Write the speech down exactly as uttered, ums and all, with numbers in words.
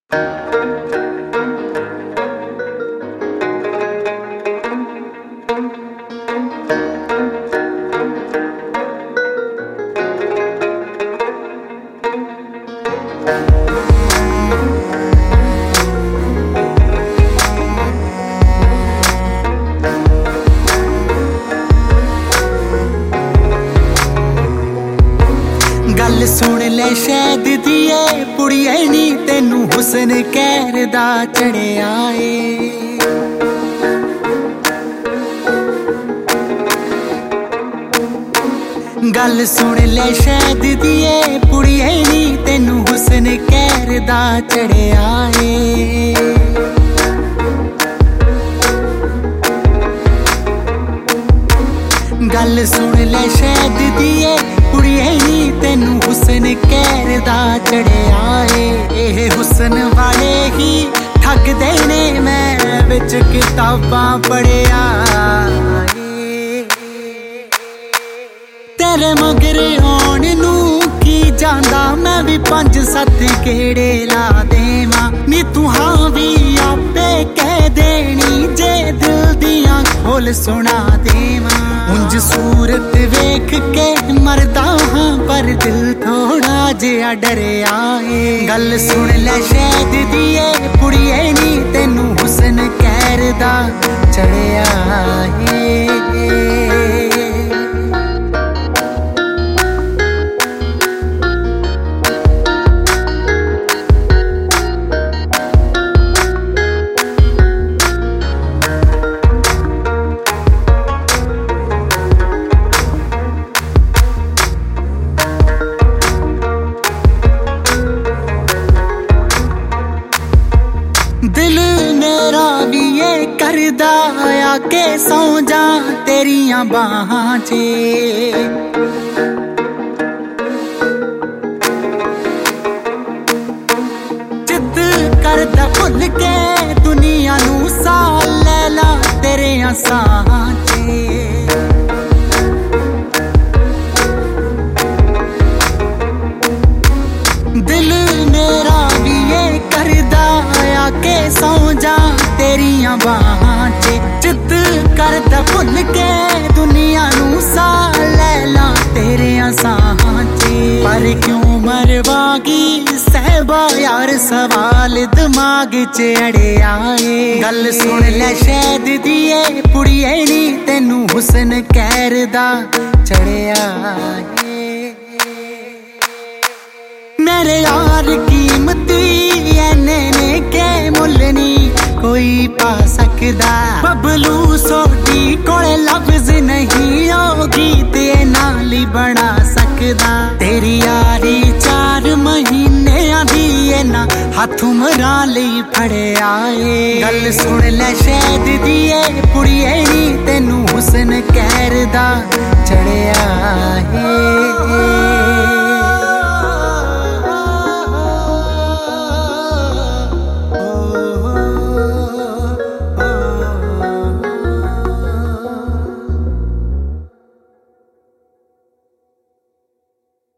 गल सुन ले शहद दिए पुड़िए नी तेनू हुस्न कहर दा चढ़िया ए। गल सुन ले शहद दिए पुड़िए नी तेनू हुस्न कहर दा चढ़िया ए। गल सुन ले शहद दिए कुड़िए नी तेनू हुस्न कहर दा चढ़िया ए। हुस्न वाले ही ठगदे ने मैं विच किताबां पढ़िया ए। तेरे मगर आउण नू की जांदा मैं भी पंज सत्त गेड़े ला देवां नी तू हां भी आपे कह देनी जे दिल दियां खोल सुना देवां। उंज सूरत वेख के मरदा हां पर दिल थोड़ा जिहा डरिया ए। गल सुन ले शहद दिए कुड़िए नी तेनू हुस्न कहर दा चढ़िया ए। दिल मेरा भी ये करदा आके सौ जा तेरियां बाहां च। जिद करदा भुल के दुनिया नू सा ले ला तेरे साहां च। दिल मेरा भी ये करदा के सौ जा तेरियां बाहां च। जिद करदा भुल के दुनिया नू सा ले ला तेरे साहां च। पर क्यों मरवागी सहबा यार सवाल दिमाग च अड़िया ए। गल सुन ले शहद दिए पुड़िए नी तेनू हुस्न कहर दा चढ़िया ए। मेरे यार कीमती एने ने के मुल नी कोई पा सकदा। बबलू सोडी कोले लफ्ज नहीं होगी ते नाली बना सकदा। तेरी यारी चार महीने दी ना हाथ उमरा लई फड़िया ए। गल सुन ले शहद दिए पुड़िए नी तेनू हुस्न कहर दा चढ़िया ए।